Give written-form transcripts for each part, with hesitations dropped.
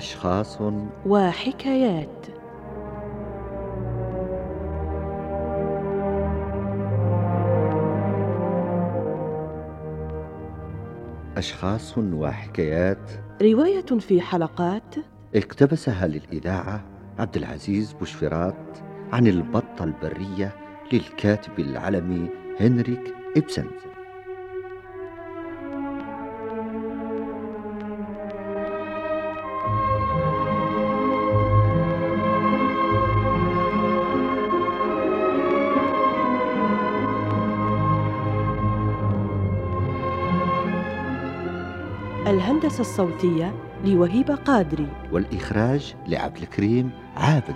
أشخاص وحكايات. أشخاص وحكايات، رواية في حلقات اقتبسها للإذاعة عبد العزيز بوشفرات عن البطة البرية للكاتب العلمي هنريك إبسن. الهندسة الصوتية لوهيبة قادري، والإخراج لعبد الكريم عابد.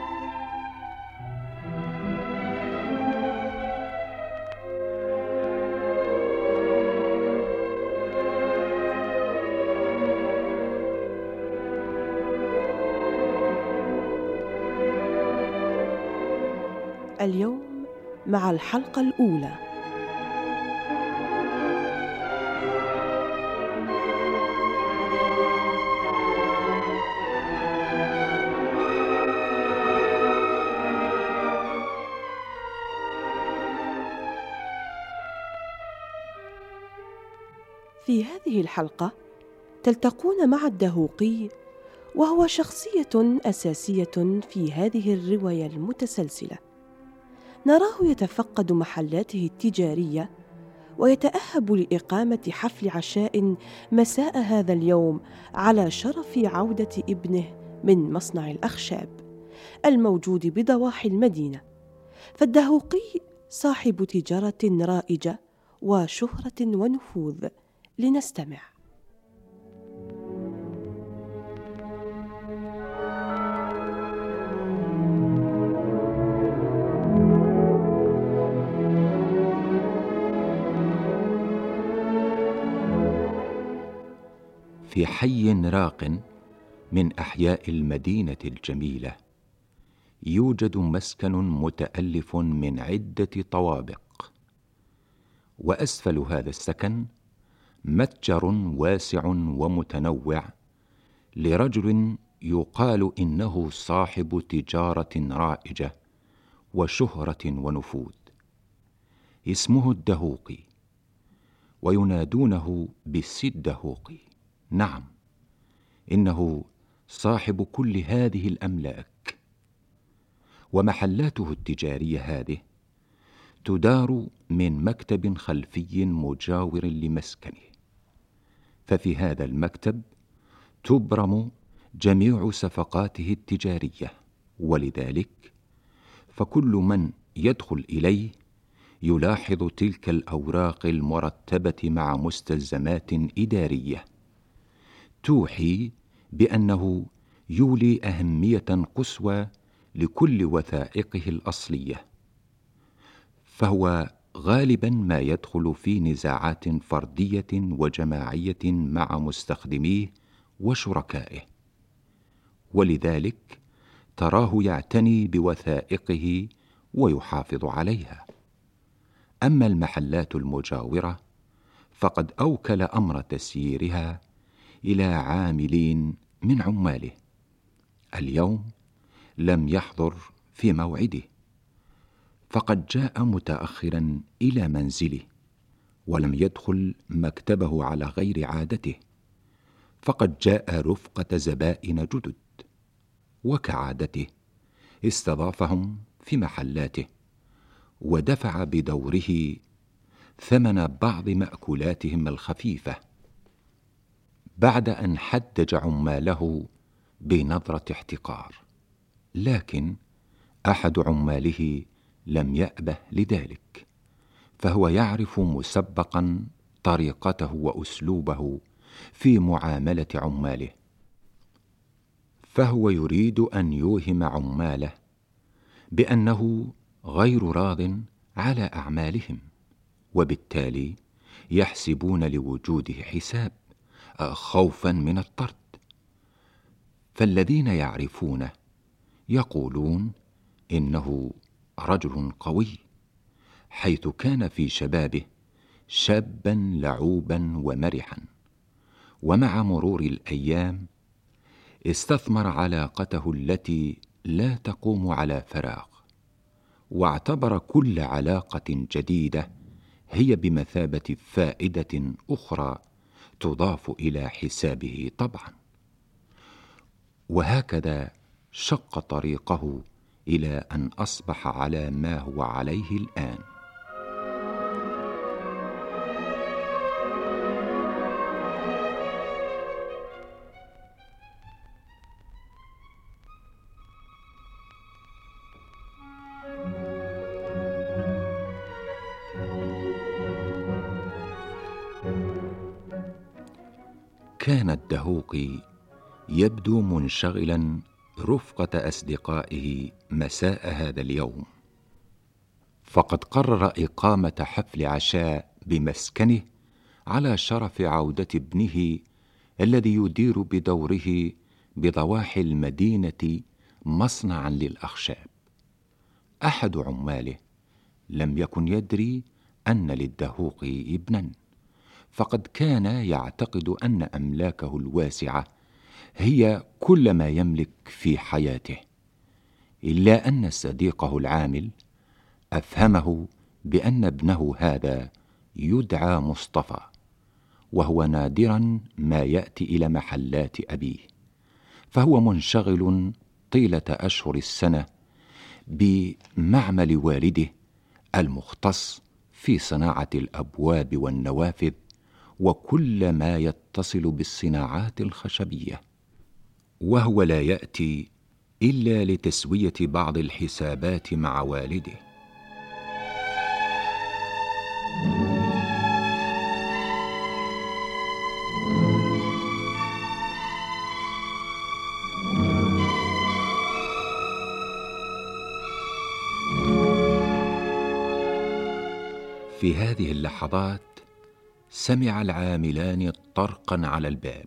اليوم مع الحلقة الأولى. في هذه الحلقة تلتقون مع الدهوقي، وهو شخصية أساسية في هذه الرواية المتسلسلة. نراه يتفقد محلاته التجارية ويتأهب لإقامة حفل عشاء مساء هذا اليوم على شرف عودة ابنه من مصنع الأخشاب الموجود بضواحي المدينة. فالدهوقي صاحب تجارة رائجة وشهرة ونفوذ. لنستمع. في حي راق من أحياء المدينة الجميلة يوجد مسكن متألف من عدة طوابق، وأسفل هذا السكن متجر واسع ومتنوع لرجل يقال إنه صاحب تجارة رائجة وشهرة ونفوذ، اسمه الدهوقي، وينادونه بالسي الدهوقي. نعم، إنه صاحب كل هذه الأملاك، ومحلاته التجارية هذه تدار من مكتب خلفي مجاور لمسكنه، ففي هذا المكتب تبرم جميع صفقاته التجارية، ولذلك فكل من يدخل إليه يلاحظ تلك الأوراق المرتبة مع مستلزمات إدارية توحي بأنه يولي أهمية قصوى لكل وثائقه الأصلية، فهو غالبا ما يدخل في نزاعات فردية وجماعية مع مستخدميه وشركائه، ولذلك تراه يعتني بوثائقه ويحافظ عليها. أما المحلات المجاورة فقد أوكل أمر تسييرها إلى عاملين من عماله. اليوم لم يحضر في موعده، فقد جاء متأخرا إلى منزله، ولم يدخل مكتبه على غير عادته، فقد جاء رفقة زبائن جدد، وكعادته استضافهم في محلاته، ودفع بدوره ثمن بعض مأكولاتهم الخفيفة، بعد أن حدج عماله بنظرة احتقار. لكن أحد عماله لم يأبه لذلك، فهو يعرف مسبقا طريقته وأسلوبه في معاملة عماله، فهو يريد أن يوهم عماله بأنه غير راض على أعمالهم، وبالتالي يحسبون لوجوده حساب خوفا من الطرد. فالذين يعرفونه يقولون إنه رجل قوي، حيث كان في شبابه شابا لعوبا ومرحا، ومع مرور الأيام استثمر علاقته التي لا تقوم على فراغ، واعتبر كل علاقة جديدة هي بمثابة فائدة أخرى تضاف إلى حسابه طبعا. وهكذا شق طريقه إلى أن أصبح على ما هو عليه الآن. كان الدهوقي يبدو منشغلا رفقة أصدقائه مساء هذا اليوم، فقد قرر إقامة حفل عشاء بمسكنه على شرف عودة ابنه الذي يدير بدوره بضواحي المدينة مصنعا للأخشاب. أحد عماله لم يكن يدري أن للدهوقي ابنا، فقد كان يعتقد أن أملاكه الواسعة هي كل ما يملك في حياته، إلا أن صديقه العامل أفهمه بأن ابنه هذا يدعى مصطفى، وهو نادرا ما يأتي إلى محلات أبيه، فهو منشغل طيلة أشهر السنة بمعمل والده المختص في صناعة الأبواب والنوافذ وكل ما يتصل بالصناعات الخشبية، وهو لا يأتي إلا لتسوية بعض الحسابات مع والده. في هذه اللحظات سمع العاملان طرقا على الباب.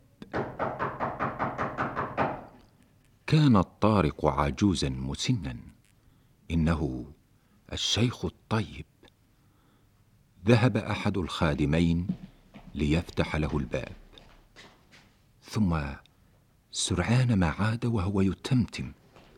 كان الطارق عجوزا مسنا، إنه الشيخ الطيب. ذهب أحد الخادمين ليفتح له الباب، ثم سرعان ما عاد وهو يتمتم: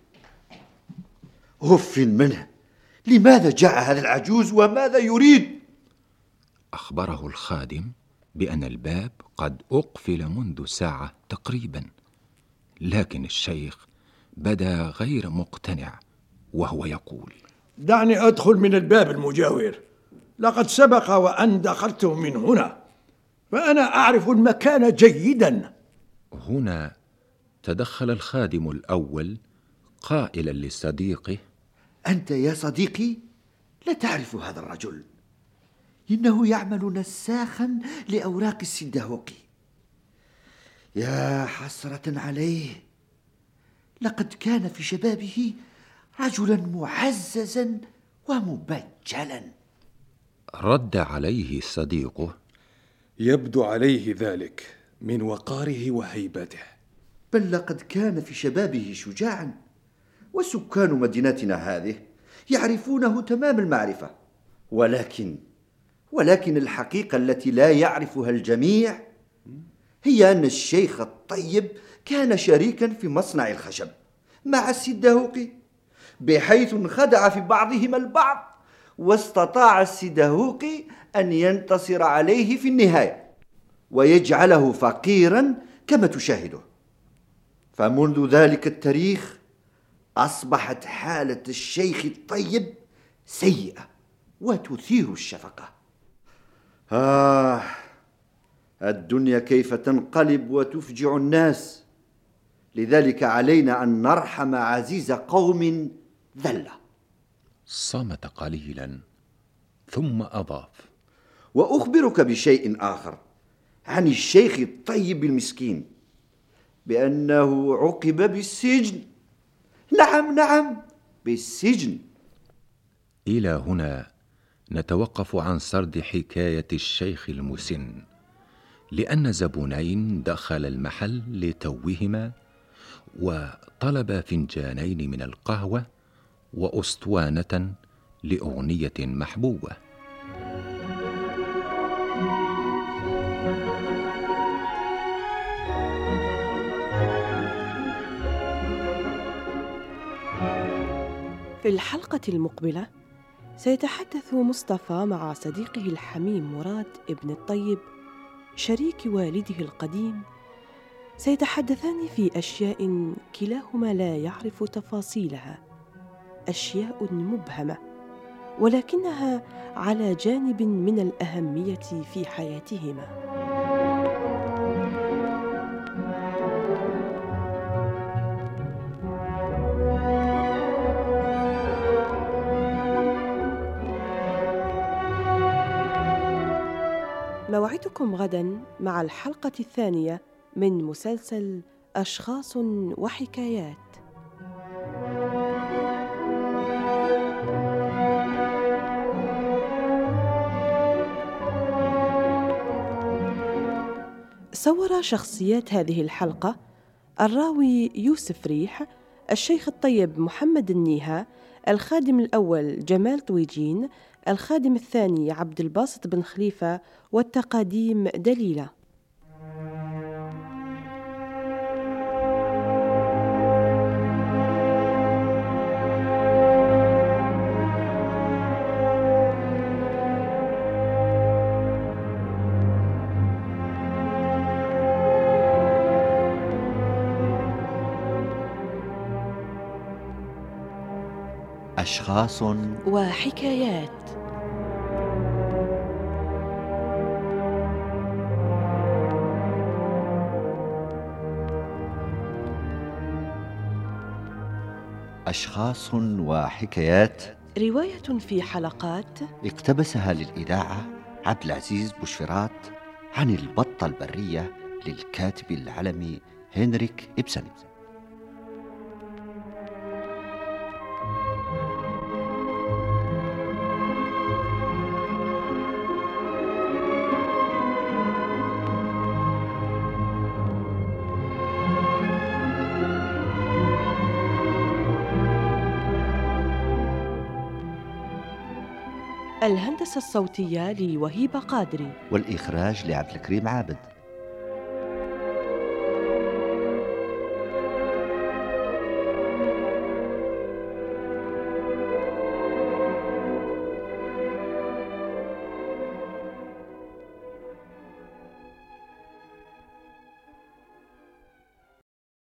أف منه، لماذا جاء هذا العجوز وماذا يريد؟ أخبره الخادم بأن الباب قد أقفل منذ ساعة تقريبا، لكن الشيخ بدا غير مقتنع وهو يقول: دعني أدخل من الباب المجاور، لقد سبق وأن دخلت من هنا، فأنا أعرف المكان جيدا. هنا تدخل الخادم الأول قائلا لصديقه: أنت يا صديقي لا تعرف هذا الرجل، إنه يعمل نساخا لأوراق السندهوقي. يا حسرة عليه، لقد كان في شبابه رجلا معززا ومبجلا. رد عليه صديقه: يبدو عليه ذلك من وقاره وهيبته. بل لقد كان في شبابه شجاعا، وسكان مدينتنا هذه يعرفونه تمام المعرفة، ولكن الحقيقة التي لا يعرفها الجميع هي أن الشيخ الطيب كان شريكا في مصنع الخشب مع السندهوقي، بحيث انخدع في بعضهما البعض، واستطاع السندهوقي أن ينتصر عليه في النهاية ويجعله فقيرا كما تشاهده. فمنذ ذلك التاريخ أصبحت حالة الشيخ الطيب سيئة وتثير الشفقة. الدنيا كيف تنقلب وتفجع الناس، لذلك علينا أن نرحم عزيز قوم ذل. صمت قليلا ثم أضاف: وأخبرك بشيء آخر عن الشيخ الطيب المسكين، بأنه عوقب بالسجن. نعم، بالسجن. إلى هنا نتوقف عن سرد حكاية الشيخ المسن، لأن زبونين دخل المحل لتوهما وطلب فنجانين من القهوة وأسطوانة لأغنية محبوبة. في الحلقة المقبلة سيتحدث مصطفى مع صديقه الحميم مراد ابن الطيب شريك والده القديم. سيتحدثان في أشياء كلاهما لا يعرف تفاصيلها، أشياء مبهمة ولكنها على جانب من الأهمية في حياتهما. موعدكم غداً مع الحلقة الثانية من مسلسل أشخاص وحكايات. صور شخصيات هذه الحلقة الراوي يوسف ريح، الشيخ الطيب محمد النيها، الخادم الأول جمال طويجين، الخادم الثاني عبد الباسط بن خليفة، والتقاديم دليلة. أشخاص وحكايات. أشخاص وحكايات، رواية في حلقات اقتبسها للإذاعة عبد العزيز بوشفرات عن البطة البرية للكاتب العلمي هنريك إبسن. الهندسة الصوتية لوهيب قادري، والإخراج لعبد الكريم عابد.